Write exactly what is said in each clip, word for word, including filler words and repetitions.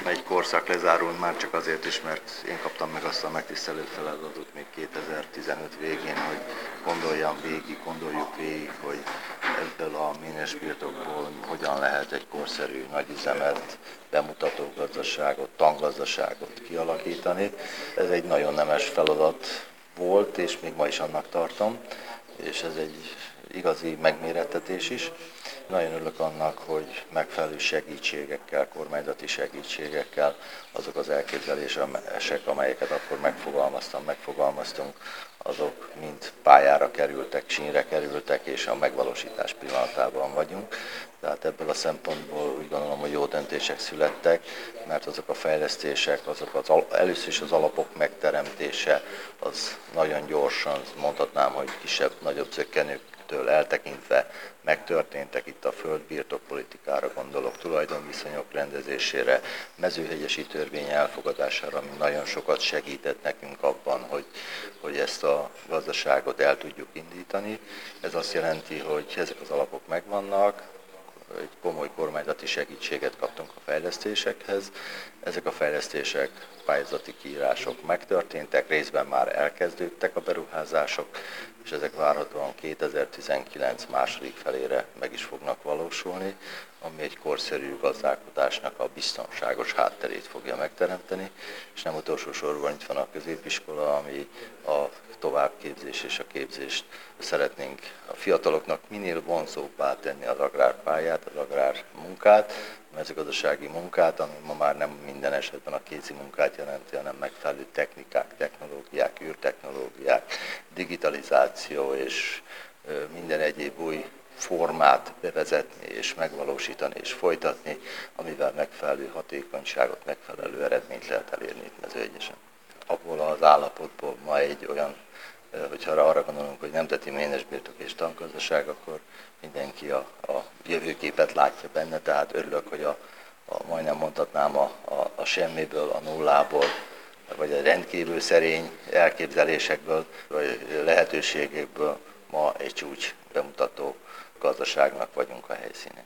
egy korszak lezárul, már csak azért is, mert én kaptam meg azt a megtisztelő feladatot még kétezer-tizenöt végén, hogy gondoljam végig, gondoljuk végig, hogy ebből a ménes birtokból hogyan lehet egy korszerű nagyüzemet, bemutató gazdaságot, tangazdaságot kialakítani. Ez egy nagyon nemes feladat volt, és még ma is annak tartom, és ez egy igazi megmérettetés is. Nagyon örülök annak, hogy megfelelő segítségekkel, kormányzati segítségekkel azok az elképzelések, amelyeket akkor megfogalmaztam, megfogalmaztunk, azok mind pályára kerültek, sínre kerültek, és a megvalósítás pillanatában vagyunk. Tehát ebből a szempontból úgy gondolom, hogy jó döntések születtek, mert azok a fejlesztések, azok az, először is az alapok megteremtése, az nagyon gyorsan, mondhatnám, hogy kisebb-nagyobb zökkenőktől eltekintve megtörténtek. Itt a földbirtokpolitikára gondolok, tulajdonviszonyok rendezésére, mezőhegyesi törvény elfogadására, ami nagyon sokat segített nekünk abban, hogy, hogy ezt a gazdaságot el tudjuk indítani. Ez azt jelenti, hogy ezek az alapok megvannak, egy komoly kormányzati segítséget kaptunk a fejlesztésekhez. Ezek a fejlesztések, pályázati kiírások megtörténtek, részben már elkezdődtek a beruházások, és ezek várhatóan kétezer-tizenkilenc második felére meg is fognak valósulni, ami egy korszerű gazdálkodásnak a biztonságos hátterét fogja megteremteni, és nem utolsó sorban itt van a középiskola, ami a továbbképzés és a képzést szeretnénk a fiataloknak minél vonzóbbá tenni az agrárpályát, az agrármunkát, a mezőgazdasági munkát, ami ma már nem minden esetben a kézi munkát jelenti, hanem megfelelő technikák, technológiák, űrtechnológiák, digitalizáció és minden egyéb új formát bevezetni és megvalósítani és folytatni, amivel megfelelő hatékonyságot, megfelelő eredményt lehet elérni itt Mezőegyesen. Abból az állapotból ma egy olyan, hogyha arra gondolunk, hogy nemzeti ménesbirtok és tangazdaság, akkor mindenki a, a jövőképet látja benne, tehát örülök, hogy a, a majdnem mondhatnám a, a, a semmiből, a nullából, vagy a rendkívül szerény elképzelésekből, vagy lehetőségekből ma egy csúcs bemutató gazdaságnak vagyunk a helyszínén.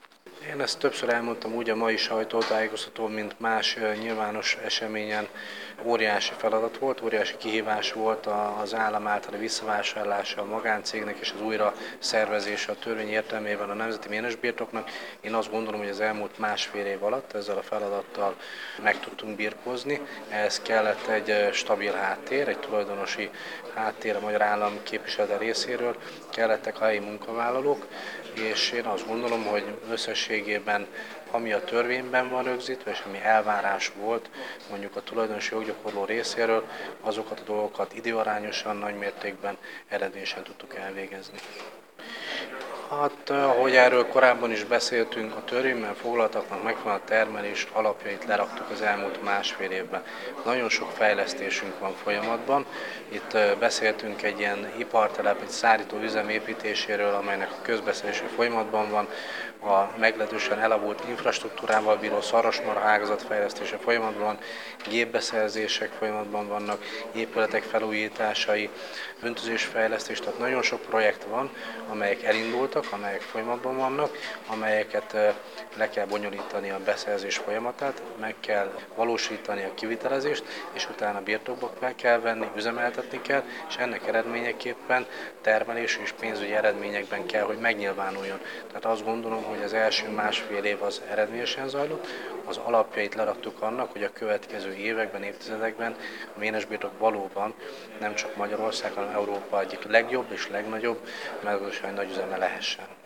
Én ezt többször elmondtam úgy a mai sajtótájékoztatón, mint más nyilvános eseményen. Óriási feladat volt, óriási kihívás volt az állam általi visszavásárlása a magáncégnek és az újra szervezése a törvény értelmében a nemzeti ménesbirtoknak. Én azt gondolom, hogy az elmúlt másfél év alatt ezzel a feladattal meg tudtunk birkózni. Ehhez kellett egy stabil háttér, egy tulajdonosi háttér a magyar állam képviselete részéről, kellettek a helyi munkavállalók, és én azt gondolom, hogy összességében ami a törvényben van rögzítve, és ami elvárás volt mondjuk a tulajdonosi joggyakorló részéről, azokat a dolgokat időarányosan, nagymértékben, eredményesen tudtuk elvégezni. Hát, ahogy erről korábban is beszéltünk, a törvényben foglaltaknak megvan a termelés alapjait leraktuk az elmúlt másfél évben. Nagyon sok fejlesztésünk van folyamatban. Itt beszéltünk egy ilyen ipartelep, egy szállító üzem építéséről, amelynek a közbeszerzési folyamatban van, a meglehetősen elavult infrastruktúrával bíró szarvasmarha ágazat fejlesztése folyamatban van, gépbeszerzések folyamatban vannak, épületek felújításai, öntözésfejlesztés, tehát nagyon sok projekt van, amelyek elindultak, amelyek folyamatban vannak, amelyeket le kell bonyolítani a beszerzés folyamatát, meg kell valósítani a kivitelezést, és utána birtokba meg kell venni, üzemeltetni kell, és ennek eredményeképpen termelés és pénzügyi eredményekben kell, hogy megnyilvánuljon. Tehát azt gondolom, hogy az első másfél év az eredményesen zajlott, az alapjait leraktuk annak, hogy a következő években, évtizedekben a ménesbirtok valóban nem csak Magyarország, hanem Európa egyik legjobb és legnagyobb mezőgazdasági nagyüzeme lehessen.